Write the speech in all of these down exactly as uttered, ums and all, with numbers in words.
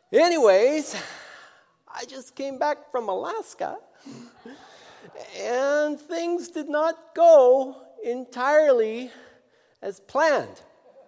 Anyways, I just came back from Alaska, and things did not go entirely as planned.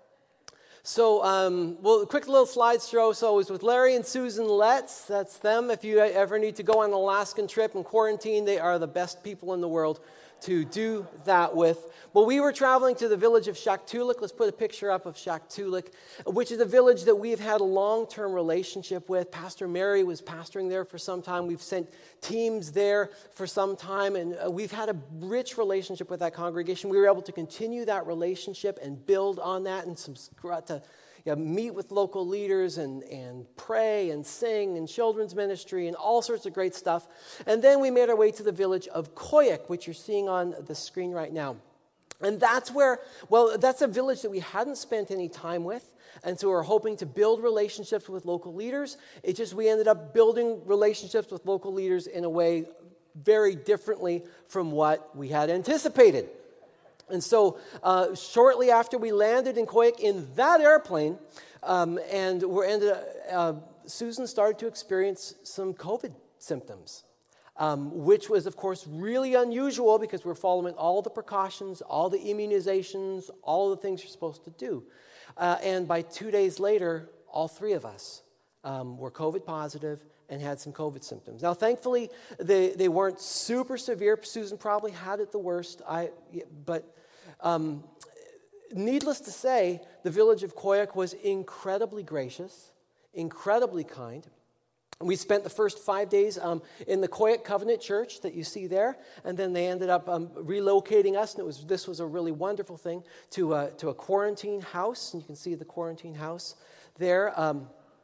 So, um, well, a quick little slide show. So I was with Larry and Susan Letts. That's them. If you ever need to go on an Alaskan trip and quarantine, they are the best people in the world to do that with. Well, we were traveling to the village of Shaktoolik. Let's put a picture up of Shaktoolik, which is a village that we've had a long-term relationship with. Pastor Mary was pastoring there for some time. We've sent teams there for some time, and we've had a rich relationship with that congregation. We were able to continue that relationship and build on that, and some to you know, meet with local leaders and, and pray and sing and children's ministry and all sorts of great stuff. And then we made our way to the village of Koyuk, which you're seeing on the screen right now. And that's where, well, that's a village that we hadn't spent any time with. And so we're hoping to build relationships with local leaders. It just, we ended up building relationships with local leaders in a way very differently from what we had anticipated. And so uh, shortly after we landed in Koyuk in that airplane, um, and we ended up, uh, Susan started to experience some COVID symptoms. Um, which was, of course, really unusual because we're following all the precautions, all the immunizations, all the things you're supposed to do. Uh, and by two days later, all three of us um, were COVID positive and had some COVID symptoms. Now, thankfully, they, they weren't super severe. Susan probably had it the worst. I, but um, needless to say, the village of Koyuk was incredibly gracious, incredibly kind. We spent the first five days um, in the Koyuk Covenant Church that you see there, and then they ended up um, relocating us, and it was this was a really wonderful thing, to, uh, to a quarantine house, and you can see the quarantine house there. Um,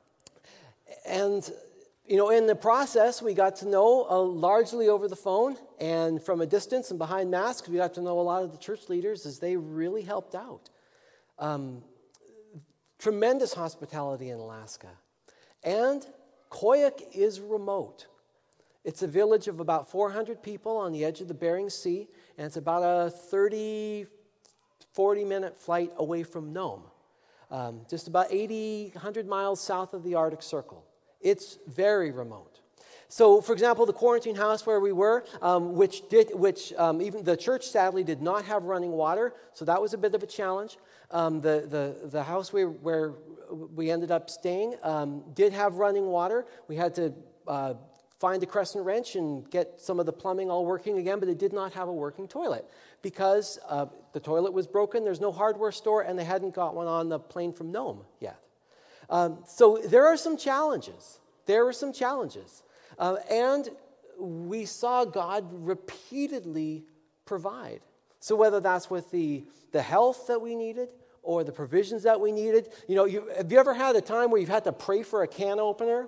and, you know, in the process, we got to know uh, largely over the phone, and from a distance and behind masks, we got to know a lot of the church leaders as they really helped out. Um, tremendous hospitality in Alaska. And Koyuk is remote. It's a village of about four hundred people on the edge of the Bering Sea, and it's about a thirty, forty minute flight away from Nome, um, just about eighty, one hundred miles south of the Arctic Circle. It's very remote. So, for example, the quarantine house where we were, um, which did, which um, even the church sadly did not have running water, so that was a bit of a challenge. Um, the the the house we, where we ended up staying um, did have running water. We had to uh, find a crescent wrench and get some of the plumbing all working again, but it did not have a working toilet because uh, the toilet was broken. There's no hardware store, and they hadn't got one on the plane from Nome yet. Um, so there are some challenges. There were some challenges. Uh, and we saw God repeatedly provide. So whether that's with the, the health that we needed or the provisions that we needed. You know, you, have you ever had a time where you've had to pray for a can opener?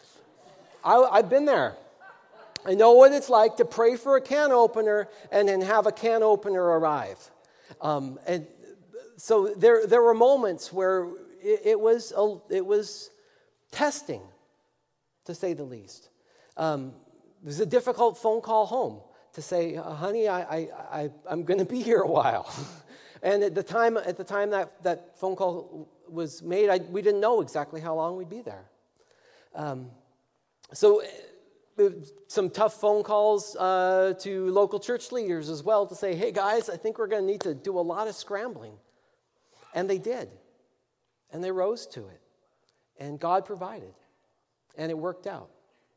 I, I've been there. I know what it's like to pray for a can opener and then have a can opener arrive. Um, and so there, there were moments where it, it was a, it was testing, to say the least. Um, it was a difficult phone call home to say, honey, I, I, I, I'm going to be here a while. And at the time, at the time that, that phone call was made, I, we didn't know exactly how long we'd be there. Um, so uh, some tough phone calls uh, to local church leaders as well to say, hey guys, I think we're going to need to do a lot of scrambling. And they did. And they rose to it. And God provided. And it worked out.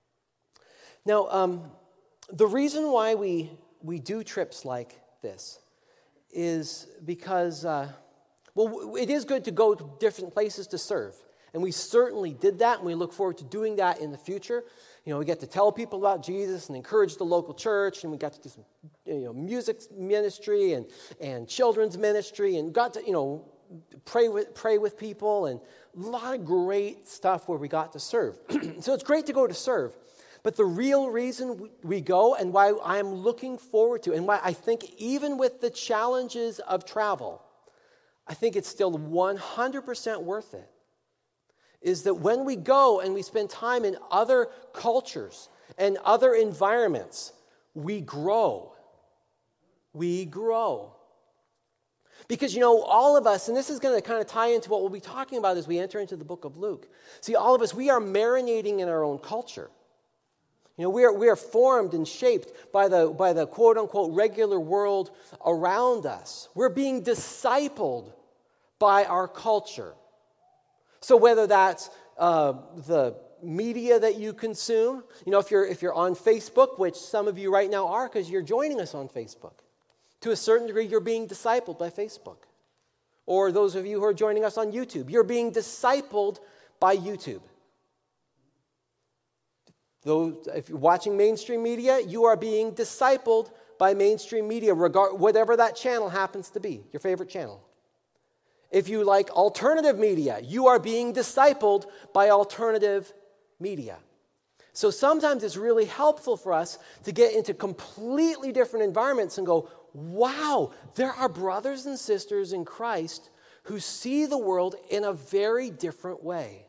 Now, um, the reason why we, we do trips like this is because, uh, well, it is good to go to different places to serve. And we certainly did that, and we look forward to doing that in the future. You know, we get to tell people about Jesus and encourage the local church, and we got to do some, you know, music ministry and, and children's ministry, and got to, you know, pray with, pray with people, and a lot of great stuff where we got to serve. So it's great to go to serve. But the real reason we go and why I'm looking forward to, and why I think even with the challenges of travel, I think it's still one hundred percent worth it, is that when we go and we spend time in other cultures and other environments, we grow. We grow. Because, you know, all of us, and this is going to kind of tie into what we'll be talking about as we enter into the book of Luke. See, all of us, we are marinating in our own culture. You know, we are, we are formed and shaped by the, by the quote-unquote regular world around us. We're being discipled by our culture. So whether that's uh, the media that you consume, you know, if you're, if you're on Facebook, which some of you right now are because you're joining us on Facebook, to a certain degree, you're being discipled by Facebook. Or those of you who are joining us on YouTube, you're being discipled by YouTube. Though, if you're watching mainstream media, you are being discipled by mainstream media, regard, whatever that channel happens to be, your favorite channel. If you like alternative media, you are being discipled by alternative media. So sometimes it's really helpful for us to get into completely different environments and go, wow, there are brothers and sisters in Christ who see the world in a very different way.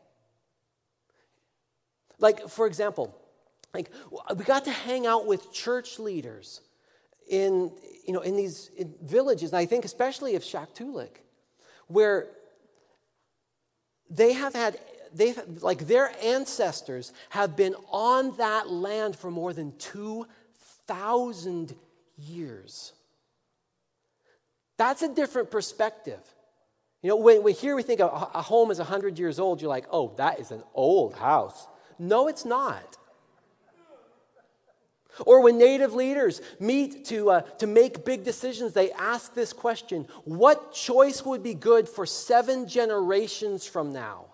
Like, for example, like we got to hang out with church leaders in, you know, in these in villages, and I think especially of Shaktoolik, where they have had, they've like their ancestors have been on that land for more than two thousand years. That's a different perspective. You know, when, when here we think of a home is one hundred years old, you're like, oh, that is an old house. No, it's not. Or when native leaders meet to, uh, to make big decisions, they ask this question: what choice would be good for seven generations from now?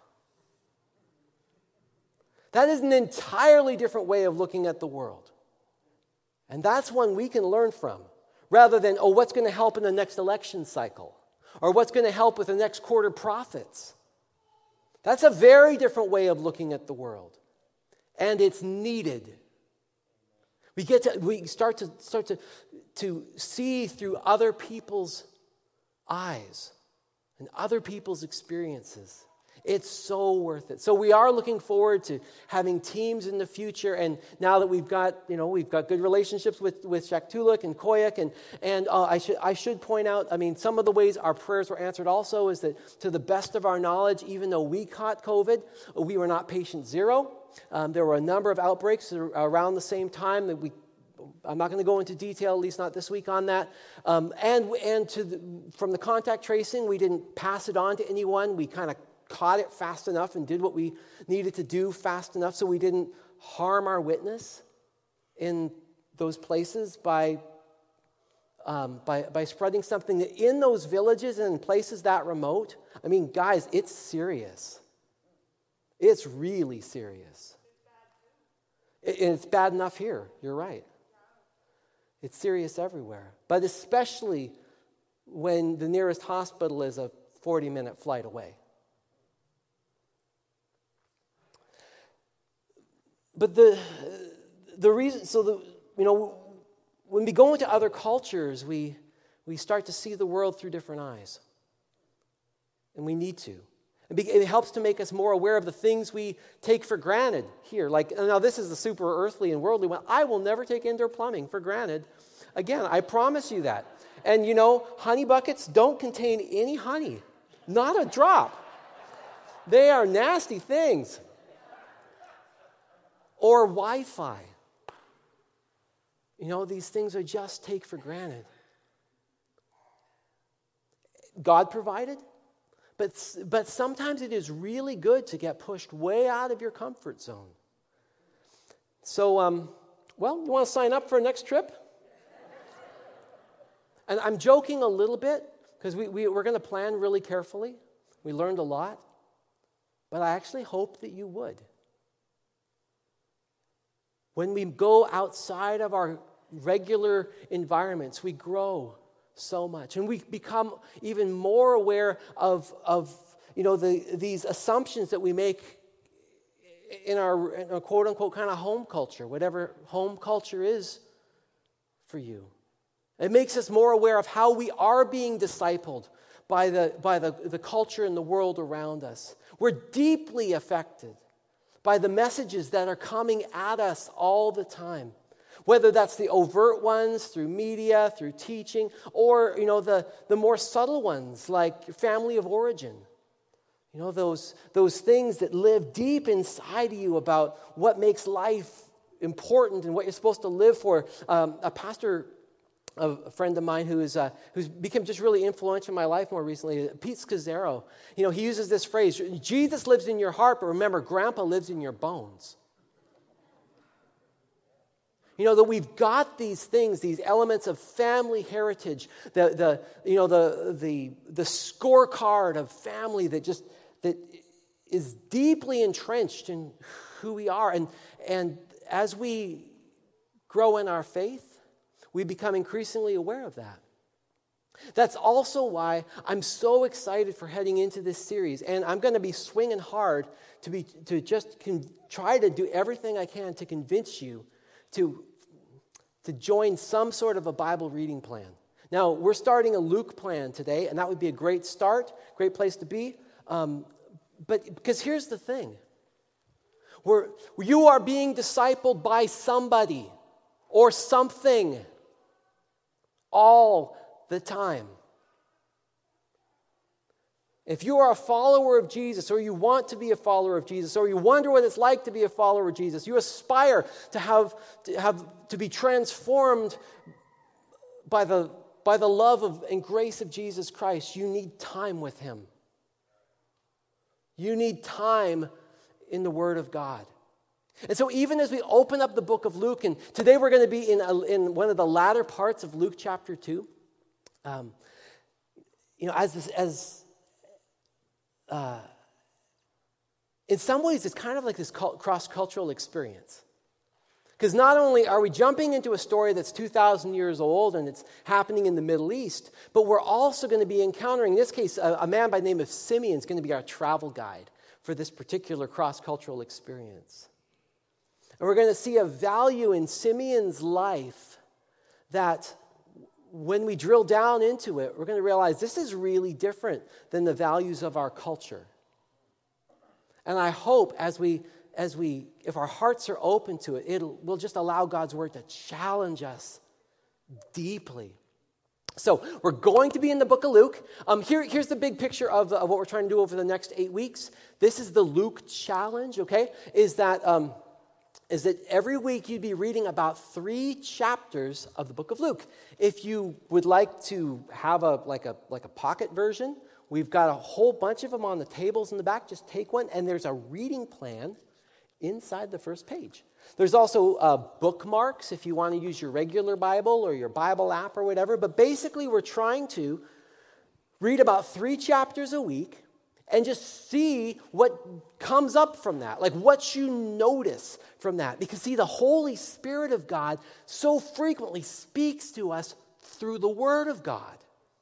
That is an entirely different way of looking at the world. And that's one we can learn from, rather than, oh, what's going to help in the next election cycle? Or what's going to help with the next quarter profits? That's a very different way of looking at the world. And it's needed. We get to, we start to start to, to see through other people's eyes and other people's experiences. It's so worth it. So we are looking forward to having teams in the future, and now that we've got, you know, we've got good relationships with, with Shaktoolik and Koyuk, and and uh, I should I should point out, I mean, some of the ways our prayers were answered also is that, to the best of our knowledge, even though we caught COVID, we were not patient zero. Um, there were a number of outbreaks around the same time that we. I'm not going to go into detail, at least not this week, on that. Um, and and to the, from the contact tracing, we didn't pass it on to anyone. We kind of caught it fast enough and did what we needed to do fast enough so we didn't harm our witness in those places by, um, by, by spreading something that in those villages and in places that remote. I mean, guys, it's serious. It's really serious. It, it's bad enough here. You're right. It's serious everywhere. But especially when the nearest hospital is a forty-minute flight away. But the the reason, so the you know, when we go into other cultures, we we start to see the world through different eyes, and we need to. It helps to make us more aware of the things we take for granted here. Like, now this is the super earthly and worldly one. I will never take indoor plumbing for granted. Again, I promise you that. And you know, honey buckets don't contain any honey. Not a drop. They are nasty things. Or Wi-Fi. You know, these things are just take for granted. God provided. But, but sometimes it is really good to get pushed way out of your comfort zone. So, um, well, you want to sign up for a next trip? And I'm joking a little bit because we, we, we're going to plan really carefully. We learned a lot. But I actually hope that you would. When we go outside of our regular environments, we grow so much. And we become even more aware of, of you know, the, these assumptions that we make in our, in our quote-unquote kind of home culture, whatever home culture is for you. It makes us more aware of how we are being discipled by the, by the, the culture and the world around us. We're deeply affected by the messages that are coming at us all the time. Whether that's the overt ones through media, through teaching, or, you know, the, the more subtle ones like family of origin. You know, those, those things that live deep inside of you about what makes life important and what you're supposed to live for. Um, a pastor, a friend of mine who is uh, who's become just really influential in my life more recently, Pete Scazzaro. You know, he uses this phrase, Jesus lives in your heart, but remember, Grandpa lives in your bones. You know, that we've got these things, these elements of family heritage, the, the you know, the, the, the scorecard of family that just, that is deeply entrenched in who we are. And, and as we grow in our faith, we become increasingly aware of that. That's also why I'm so excited for heading into this series. And I'm going to be swinging hard to, be, to just con- try to do everything I can to convince you to to join some sort of a Bible reading plan. Now, we're starting a Luke plan today, and that would be a great start, great place to be. Um, but because here's the thing. We're, you are being discipled by somebody or something all the time. If you are a follower of Jesus, or you want to be a follower of Jesus, or you wonder what it's like to be a follower of Jesus, you aspire to have to, have, to be transformed by the, by the love of, and grace of Jesus Christ, you need time with Him. You need time in the Word of God. And so even as we open up the book of Luke, and today we're going to be in, a, in one of the latter parts of Luke chapter two, um, you know, as this, as Uh, in some ways, it's kind of like this cross-cultural experience. Because not only are we jumping into a story that's two thousand years old and it's happening in the Middle East, but we're also going to be encountering, in this case, a, a man by the name of Simeon is going to be our travel guide for this particular cross-cultural experience. And we're going to see a value in Simeon's life that when we drill down into it, we're going to realize this is really different than the values of our culture. And I hope as we, as we, if our hearts are open to it, it'll, we'll just allow God's word to challenge us deeply. So we're going to be in the book of Luke. Um, here, here's the big picture of, the, of what we're trying to do over the next eight weeks. This is the Luke challenge, okay? Is that... Um, is that every week you'd be reading about three chapters of the book of Luke. If you would like to have a like a like a pocket version, we've got a whole bunch of them on the tables in the back. Just take one, and there's a reading plan inside the first page. There's also uh, bookmarks if you want to use your regular Bible or your Bible app or whatever. But basically, we're trying to read about three chapters a week and just see what comes up from that, like what you notice from that. Because see, the Holy Spirit of God so frequently speaks to us through the Word of God.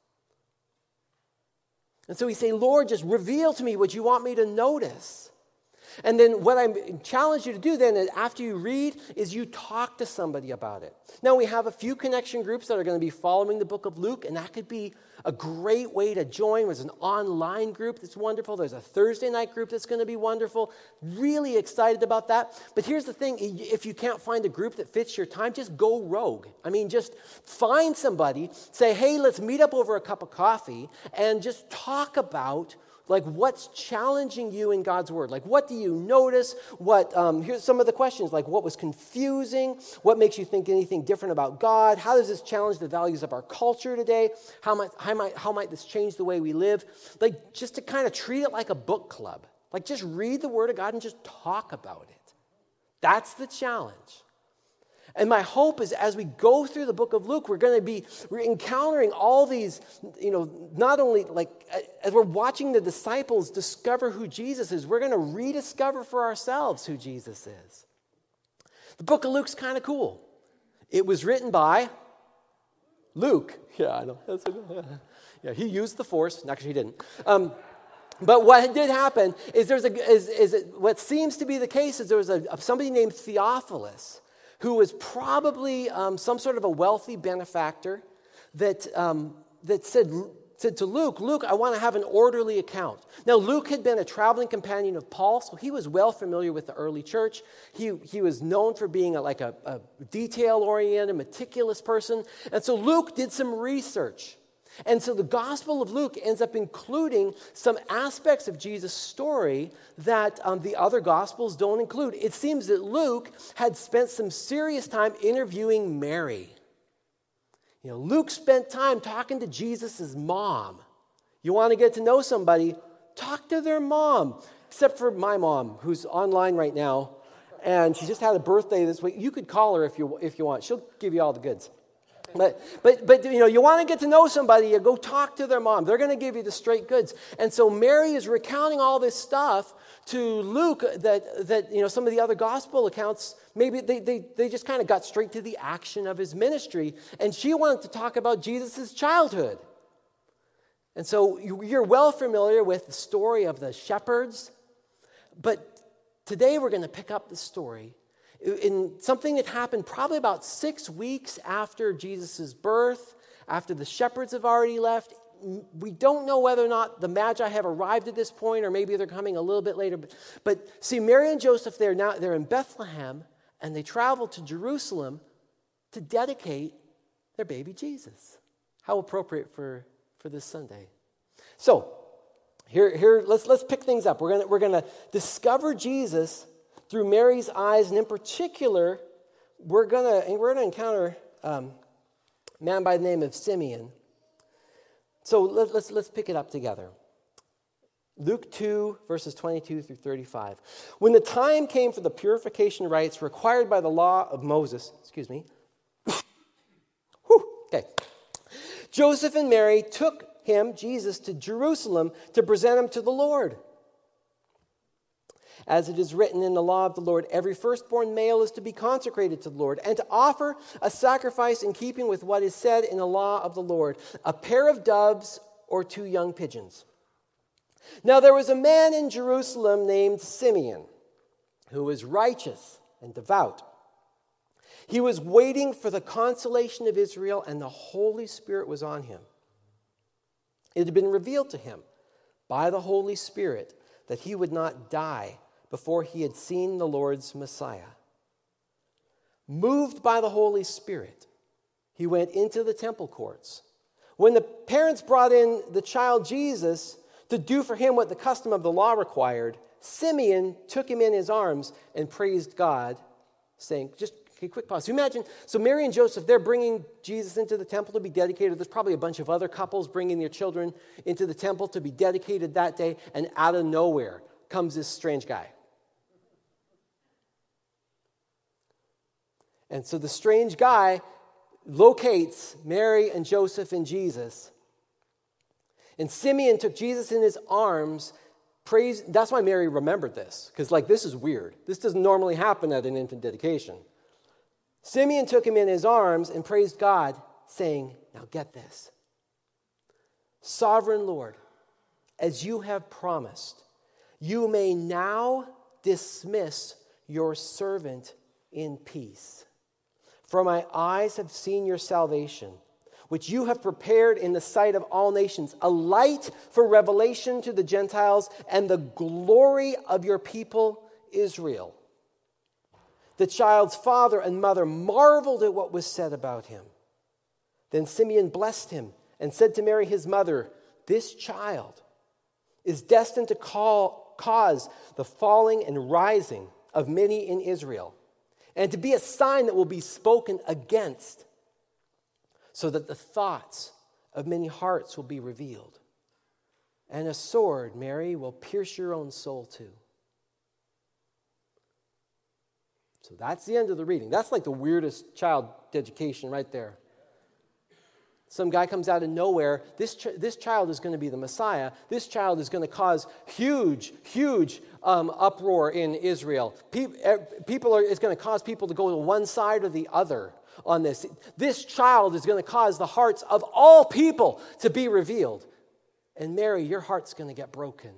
And so we say, Lord, just reveal to me what you want me to notice. And then what I challenge you to do then after you read is you talk to somebody about it. Now we have a few connection groups that are going to be following the book of Luke, and that could be a great way to join. There's an online group that's wonderful. There's a Thursday night group that's going to be wonderful. Really excited about that. But here's the thing. If you can't find a group that fits your time, just go rogue. I mean, just find somebody, say, hey, let's meet up over a cup of coffee and just talk about like what's challenging you in God's Word. Like what do you notice? What um, here's some of the questions, like what was confusing? What makes you think anything different about God? How does this challenge the values of our culture today? How might, how might, how might this change the way we live? Like just to kind of treat it like a book club. Like just read the Word of God and just talk about it. That's the challenge. And my hope is as we go through the book of Luke, we're going to be we're encountering all these, you know, not only like as we're watching the disciples discover who Jesus is, we're going to rediscover for ourselves who Jesus is. The book of Luke's kind of cool. It was written by Luke. Yeah, I know. That's a, yeah, he used the force. Not because he didn't. Um, But what did happen is there's a is, is it, what seems to be the case is there was a, somebody named Theophilus who was probably um, some sort of a wealthy benefactor that um, that said, said to Luke, Luke, I want to have an orderly account. Now, Luke had been a traveling companion of Paul, so he was well familiar with the early church. He, he was known for being a, like a, a detail-oriented, meticulous person. And so Luke did some research. And so the Gospel of Luke ends up including some aspects of Jesus' story that um, the other Gospels don't include. It seems that Luke had spent some serious time interviewing Mary. You know, Luke spent time talking to Jesus' mom. You want to get to know somebody, talk to their mom. Except for my mom, who's online right now, and she just had a birthday this week. You could call her if you if you want. She'll give you all the goods. But, but, but you know, you want to get to know somebody, you go talk to their mom. They're going to give you the straight goods. And so Mary is recounting all this stuff to Luke that, that you know, some of the other gospel accounts, maybe they, they, they just kind of got straight to the action of his ministry. And she wanted to talk about Jesus' childhood. And so you're well familiar with the story of the shepherds. But today we're going to pick up the story in something that happened probably about six weeks after Jesus' birth, after the shepherds have already left. We don't know whether or not the Magi have arrived at this point, or maybe they're coming a little bit later. But, but see, Mary and Joseph, they're now they're in Bethlehem, and they travel to Jerusalem to dedicate their baby Jesus. How appropriate for, for this Sunday. So, here, here let's let's pick things up. We're gonna we're gonna discover Jesus through Mary's eyes, and in particular, we're gonna we're gonna encounter um, a man by the name of Simeon. So let, let's let's pick it up together. Luke two, verses twenty-two through thirty-five. When the time came for the purification rites required by the law of Moses, excuse me. Whew, okay. Joseph and Mary took him, Jesus, to Jerusalem to present him to the Lord. As it is written in the law of the Lord, every firstborn male is to be consecrated to the Lord and to offer a sacrifice in keeping with what is said in the law of the Lord, a pair of doves or two young pigeons. Now there was a man in Jerusalem named Simeon, who was righteous and devout. He was waiting for the consolation of Israel, and the Holy Spirit was on him. It had been revealed to him by the Holy Spirit that he would not die before he had seen the Lord's Messiah. Moved by the Holy Spirit, he went into the temple courts. When the parents brought in the child Jesus to do for him what the custom of the law required, Simeon took him in his arms and praised God, saying, just a quick pause. You imagine, so Mary and Joseph, they're bringing Jesus into the temple to be dedicated. There's probably a bunch of other couples bringing their children into the temple to be dedicated that day, and out of nowhere comes this strange guy. And so the strange guy locates Mary and Joseph and Jesus. And Simeon took Jesus in his arms. Praise. That's why Mary remembered this, because like this is weird. This doesn't normally happen at an infant dedication. Simeon took him in his arms and praised God, saying, now get this. Sovereign Lord, as you have promised, you may now dismiss your servant in peace. For my eyes have seen your salvation, which you have prepared in the sight of all nations, a light for revelation to the Gentiles and the glory of your people Israel. The child's father and mother marveled at what was said about him. Then Simeon blessed him and said to Mary his mother, this child is destined to call, cause the falling and rising of many in Israel, and to be a sign that will be spoken against, so that the thoughts of many hearts will be revealed. And a sword, Mary, will pierce your own soul too. So that's the end of the reading. That's like the weirdest child dedication right there. Some guy comes out of nowhere. This, ch- this child is going to be the Messiah. This child is going to cause huge, huge um, uproar in Israel. Pe- people are, it's going to cause people to go to one side or the other on this. This child is going to cause the hearts of all people to be revealed. And Mary, your heart's going to get broken.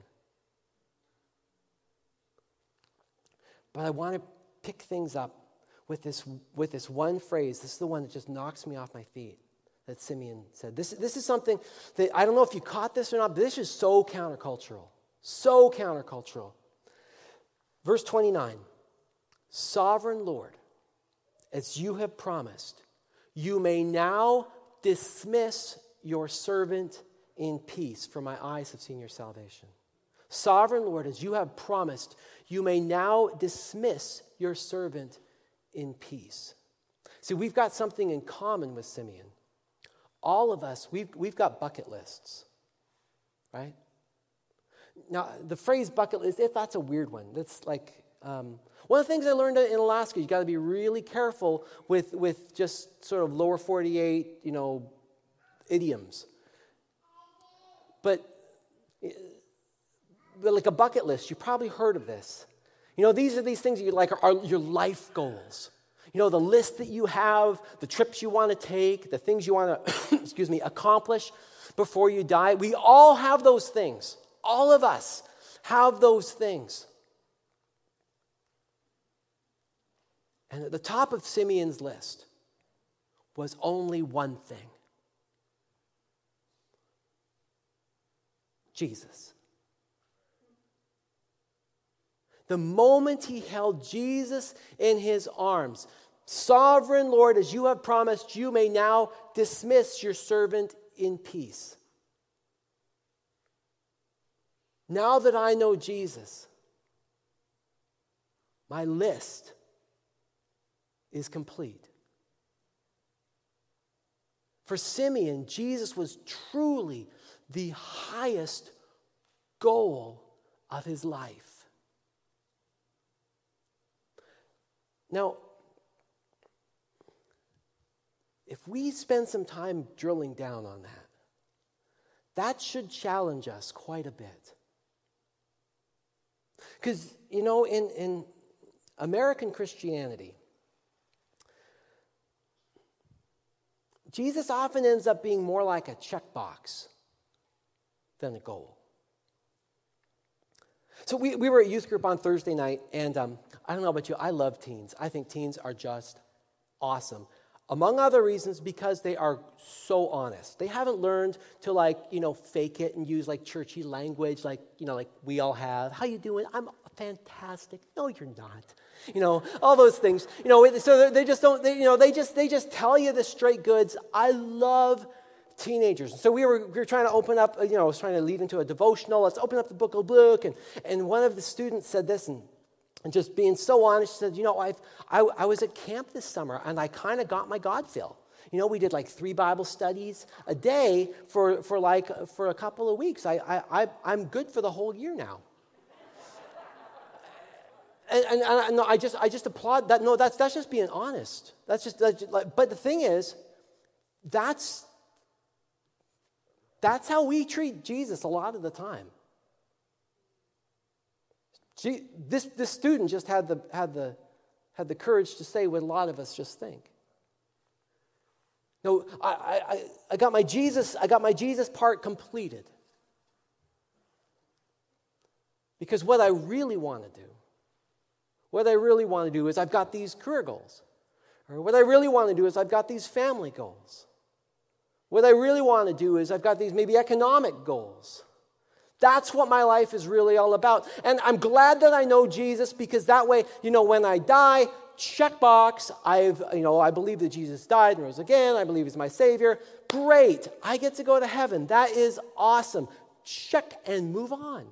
But I want to pick things up with this, with this one phrase. This is the one that just knocks me off my feet. that Simeon said. This, this is something that, I don't know if you caught this or not, but this is so countercultural. So countercultural. Verse twenty-nine. Sovereign Lord, as you have promised, you may now dismiss your servant in peace, for my eyes have seen your salvation. Sovereign Lord, as you have promised, you may now dismiss your servant in peace. See, we've got something in common with Simeon. All of us, we've, we've got bucket lists, right? Now, the phrase bucket list, if that's a weird one. That's like, um, one of the things I learned in Alaska, you got to be really careful with, with just sort of lower forty-eight, you know, idioms. But, but like a bucket list, you probably heard of this. You know, these are these things that you like are, are your life goals. You know, the list that you have, the trips you want to take, the things you want to, excuse me, accomplish before you die. We all have those things. All of us have those things. And at the top of Simeon's list was only one thing. Jesus. The moment he held Jesus in his arms, Sovereign Lord, as you have promised, you may now dismiss your servant in peace. Now that I know Jesus, my list is complete. For Simeon, Jesus was truly the highest goal of his life. Now, if we spend some time drilling down on that, that should challenge us quite a bit. Because, you know, in, in American Christianity, Jesus often ends up being more like a checkbox than a goal. So we, we were at youth group on Thursday night, and um, I don't know about you, I love teens. I think teens are just awesome. Among other reasons, because they are so honest. They haven't learned to, like, you know, fake it and use, like, churchy language, like, you know, like we all have. How you doing? I'm fantastic. No, you're not. You know, all those things. You know, so they just don't, they, you know, they just they just tell you the straight goods. I love teenagers. So we were we were trying to open up, you know, I was trying to lead into a devotional. Let's open up the book of Luke. And, and one of the students said this, and And just being so honest, she said, you know, I've, I, I was at camp this summer, and I kind of got my God fill. You know, we did like three Bible studies a day for, for like for a couple of weeks. I, I, I, I'm good for the whole year now. and and, and no, I just I just applaud that. No, that's that's just being honest. That's just, that's just like, but the thing is, that's that's how we treat Jesus a lot of the time. She, this, this student just had the, had, the, had the courage to say what a lot of us just think. No, I, I, I got my Jesus, I got my Jesus part completed. Because what I really want to do, what I really want to do is I've got these career goals. Or what I really want to do is I've got these family goals. What I really want to do is I've got these maybe economic goals. That's what my life is really all about. And I'm glad that I know Jesus, because that way, you know, when I die, checkbox, I've, you know, I believe that Jesus died and rose again. I believe he's my Savior. Great. I get to go to heaven. That is awesome. Check and move on.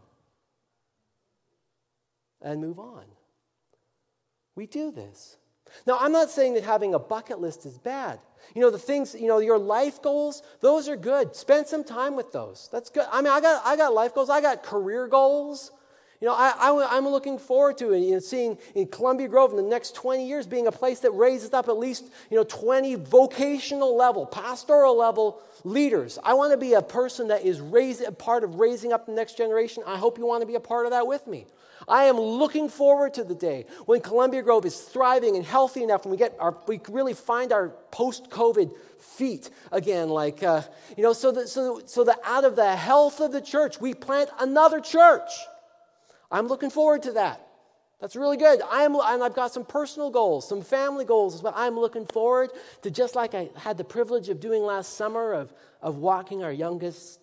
And move on. We do this. Now, I'm not saying that having a bucket list is bad. You know, the things, you know, your life goals, those are good. Spend some time with those. That's good. I mean, I got I got life goals. I got career goals. You know, I, I, I'm looking forward to it, you know, seeing in Columbia Grove in the next twenty years being a place that raises up at least, you know, twenty vocational level, pastoral level leaders. I want to be a person that is raising, a part of raising up the next generation. I hope you want to be a part of that with me. I am looking forward to the day when Columbia Grove is thriving and healthy enough, and we get our, we really find our post-COVID feet again. Like, uh, you know, so that so so that out of the health of the church, we plant another church. I'm looking forward to that. That's really good. I'm, and I've got some personal goals, some family goals, but I'm looking forward to, just like I had the privilege of doing last summer, of, of walking our youngest,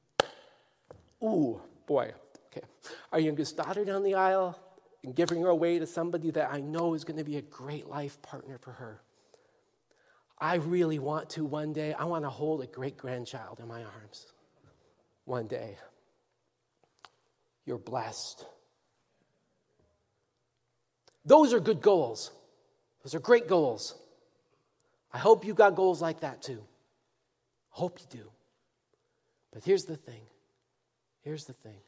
ooh, boy, okay, our youngest daughter down the aisle and giving her away to somebody that I know is going to be a great life partner for her. I really want to one day, I want to hold a great-grandchild in my arms. One day. You're blessed. Those are good goals. Those are great goals. I hope you got goals like that too. Hope you do. But here's the thing. Here's the thing.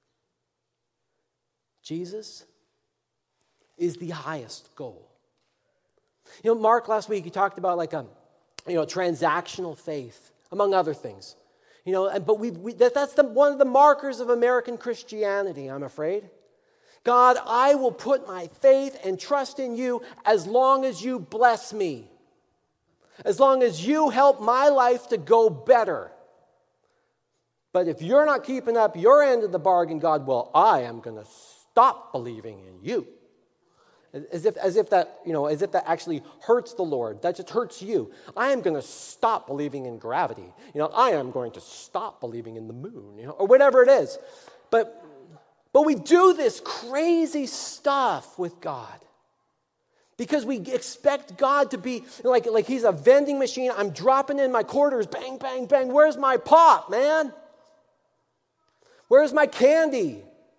Jesus is the highest goal. You know, Mark last week, he talked about like a, you know, transactional faith, among other things. You know, and, but we, we that, that's the, one of the markers of American Christianity, I'm afraid. God, I will put my faith and trust in you as long as you bless me. As long as you help my life to go better. But if you're not keeping up your end of the bargain, God, well, I am going to stop believing in you. As if, as if that, you know, as if that actually hurts the Lord. That just hurts you. I am going to stop believing in gravity. You know, I am going to stop believing in the moon, you know, or whatever it is. But But we do this crazy stuff with God because we expect God to be like, like he's a vending machine. I'm dropping in my quarters, bang, bang, bang. Where's my pop, man? Where's my candy?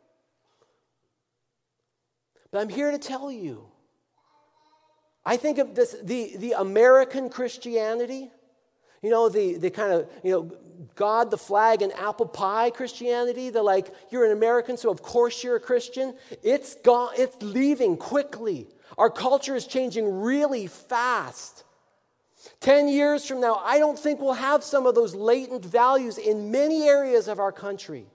But I'm here to tell you, I think of this, the, the American Christianity, you know, the, the kind of, you know, God, the flag, and apple pie Christianity. They're like, you're an American, so of course you're a Christian. It's gone, it's leaving quickly. Our culture is changing really fast. Ten years from now, I don't think we'll have some of those latent values in many areas of our country.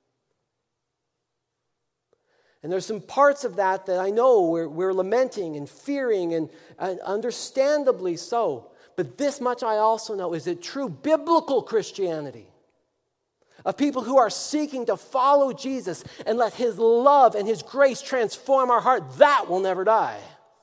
And there's some parts of that that I know we're, we're lamenting and fearing, and, and understandably so. But this much I also know is that true biblical Christianity, of people who are seeking to follow Jesus and let his love and his grace transform our heart, that will never die.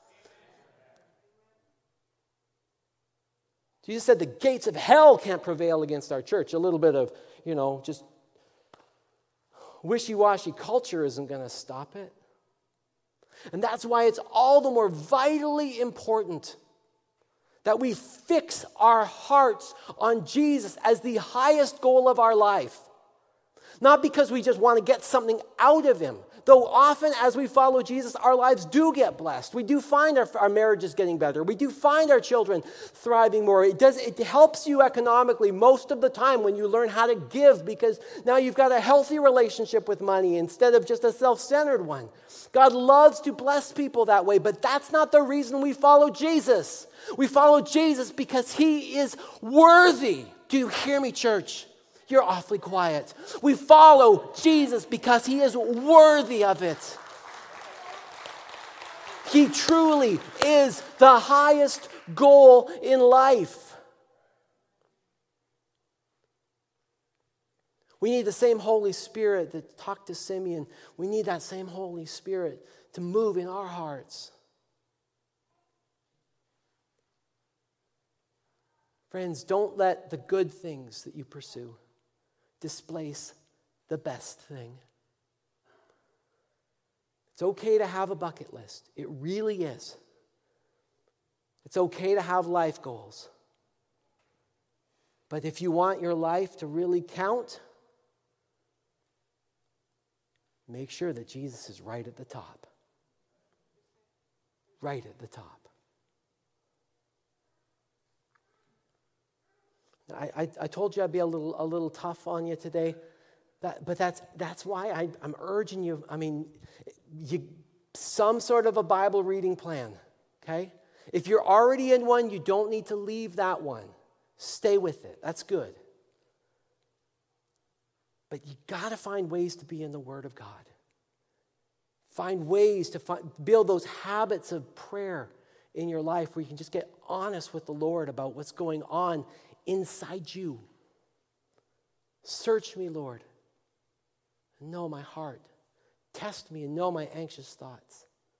Jesus said the gates of hell can't prevail against our church. A little bit of, you know, just wishy-washy culture isn't going to stop it. And that's why it's all the more vitally important that we fix our hearts on Jesus as the highest goal of our life. Not because we just want to get something out of him. Though often as we follow Jesus, our lives do get blessed. We do find our, our marriages getting better. We do find our children thriving more. It does. It helps you economically most of the time when you learn how to give, because now you've got a healthy relationship with money instead of just a self-centered one. God loves to bless people that way, but that's not the reason we follow Jesus. We follow Jesus because he is worthy. Do you hear me, church? You're awfully quiet. We follow Jesus because he is worthy of it. He truly is the highest goal in life. We need the same Holy Spirit that talked to Simeon. We need that same Holy Spirit to move in our hearts. Friends, don't let the good things that you pursue displace the best thing. It's okay to have a bucket list. It really is. It's okay to have life goals. But if you want your life to really count, make sure that Jesus is right at the top. Right at the top. I, I, I told you I'd be a little a little tough on you today, that, but that's that's why I, I'm urging you. I mean, you, some sort of a Bible reading plan, okay? If you're already in one, you don't need to leave that one. Stay with it. That's good. But you got to find ways to be in the Word of God. Find ways to find, build those habits of prayer in your life where you can just get honest with the Lord about what's going on inside you. Search me, Lord, and know my heart. Test me and know my anxious thoughts.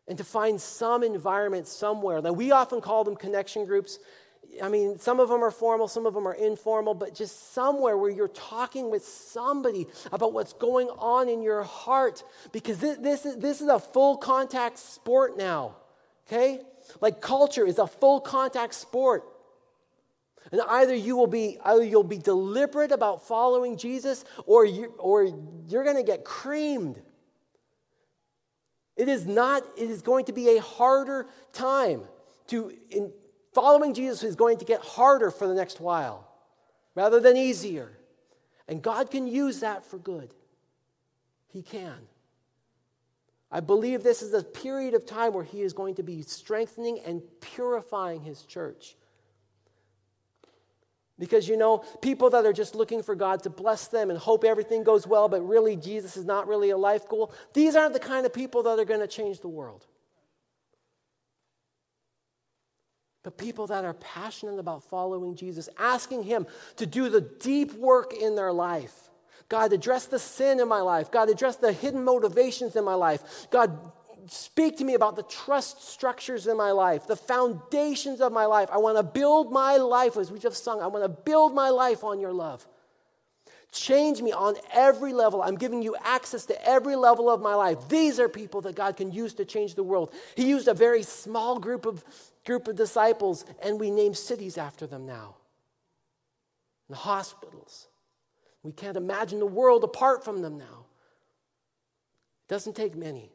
and to find some environment somewhere. Now, we often call them connection groups. I mean, some of them are formal, some of them are informal, but just somewhere where you're talking with somebody about what's going on in your heart. Because this, this, is, this is a full contact sport now, okay? Like culture is a full contact sport. And either you will be, either you'll be deliberate about following Jesus, or you, or you're going to get creamed. It is not, it is going to be a harder time. To in, following Jesus is going to get harder for the next while, rather than easier. And God can use that for good. He can. I believe this is a period of time where He is going to be strengthening and purifying His church. Because, you know, people that are just looking for God to bless them and hope everything goes well, but really Jesus is not really a life goal, these aren't the kind of people that are going to change the world. But people that are passionate about following Jesus, asking Him to do the deep work in their life. God, address the sin in my life. God, address the hidden motivations in my life. God, speak to me about the trust structures in my life, the foundations of my life. I want to build my life, as we just sung, I want to build my life on your love. Change me on every level. I'm giving you access to every level of my life. These are people that God can use to change the world. He used a very small group of, group of disciples, and we name cities after them now. And hospitals. We can't imagine the world apart from them now. It doesn't take many.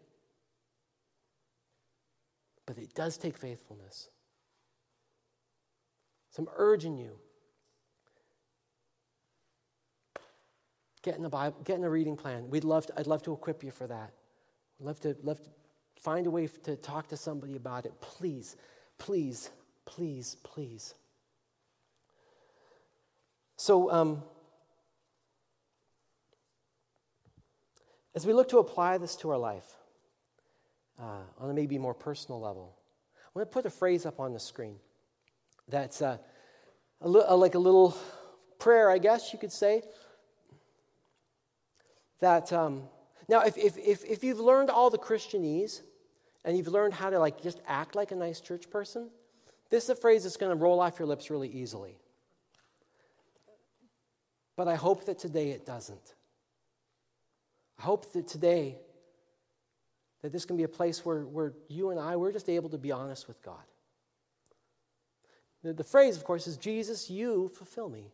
But it does take faithfulness. So I'm urging you, get in the Bible, get in a reading plan. We'd love to, I'd love to equip you for that. I'd love to, love to find a way to talk to somebody about it. Please, please, please, please. So, um, as we look to apply this to our life, Uh, on a maybe more personal level, I want to put a phrase up on the screen that's uh, a li- a, like a little prayer, I guess you could say. That um, now, if, if if if you've learned all the Christianese and you've learned how to like just act like a nice church person, this is a phrase that's going to roll off your lips really easily. But I hope that today it doesn't. I hope that today that this can be a place where, where you and I, we're just able to be honest with God. The, the phrase, of course, is, Jesus, you fulfill me.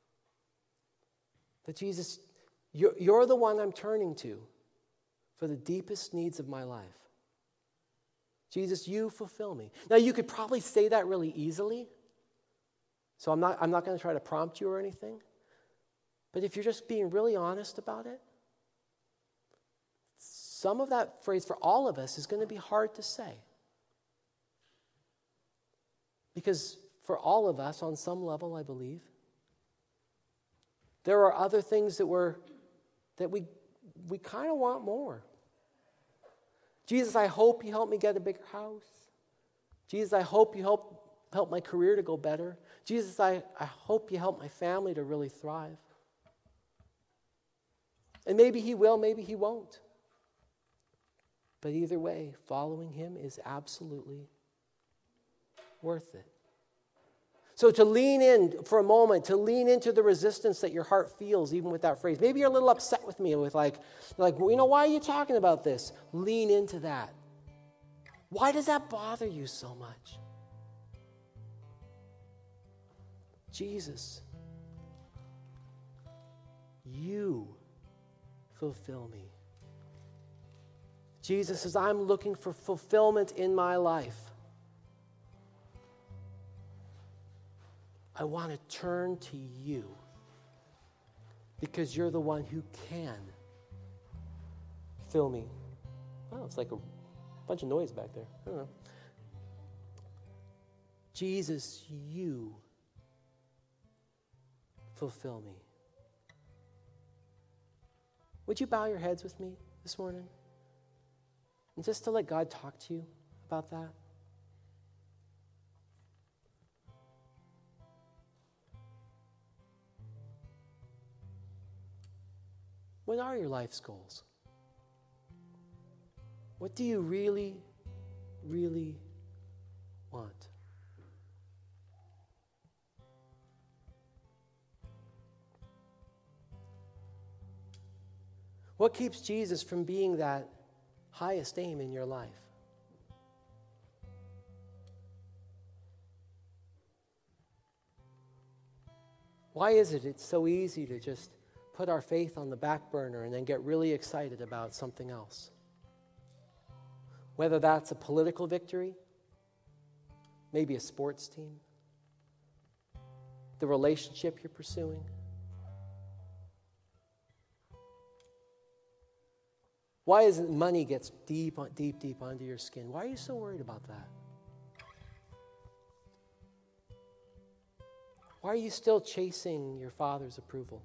That Jesus, you're, you're the one I'm turning to for the deepest needs of my life. Jesus, you fulfill me. Now, you could probably say that really easily, so I'm not, I'm not going to try to prompt you or anything. But if you're just being really honest about it, some of that phrase for all of us is going to be hard to say. Because for all of us, on some level, I believe, there are other things that we're that we we kind of want more. Jesus, I hope you help me get a bigger house. Jesus, I hope you help help my career to go better. Jesus, I, I hope you help my family to really thrive. And maybe He will, maybe He won't. But either way, following Him is absolutely worth it. So to lean in for a moment, to lean into the resistance that your heart feels, even with that phrase. Maybe you're a little upset with me with like, like, well, you know, why are you talking about this? Lean into that. Why does that bother you so much? Jesus, you fulfill me. Jesus says, I'm looking for fulfillment in my life. I want to turn to you because you're the one who can fill me. Wow, it's like a bunch of noise back there. I don't know. Jesus, you fulfill me. Would you bow your heads with me this morning? And just to let God talk to you about that. What are your life's goals? What do you really, really want? What keeps Jesus from being that highest aim in your life? Why is it it's so easy to just put our faith on the back burner and then get really excited about something else? Whether that's a political victory, maybe a sports team, the relationship you're pursuing. Why is it money gets deep, deep, deep under your skin? Why are you so worried about that? Why are you still chasing your Father's approval?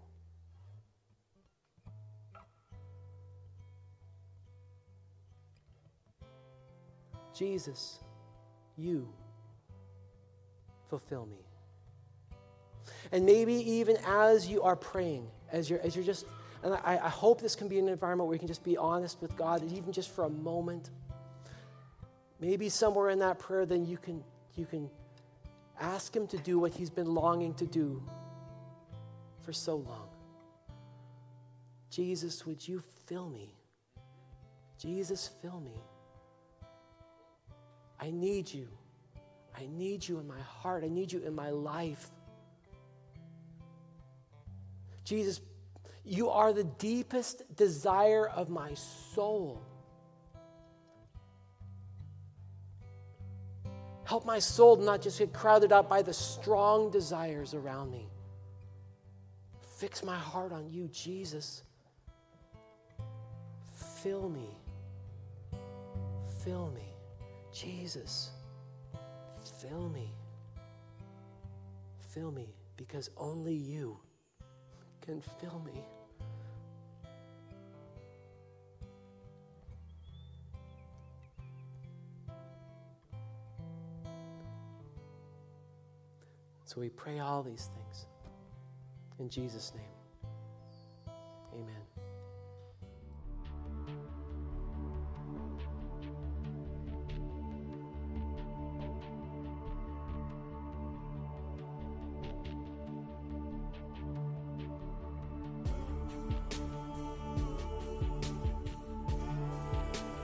Jesus, you fulfill me. And maybe even as you are praying, as you're, as you're just, and I, I hope this can be an environment where you can just be honest with God, even just for a moment. Maybe somewhere in that prayer, then you can, you can ask him to do what he's been longing to do for so long. Jesus, would you fill me? Jesus, fill me. I need you. I need you in my heart. I need you in my life. Jesus, you are the deepest desire of my soul. Help my soul not just get crowded out by the strong desires around me. Fix my heart on you, Jesus. Fill me. Fill me. Jesus, fill me. Fill me, because only you can fill me. So we pray all these things in Jesus' name. Amen.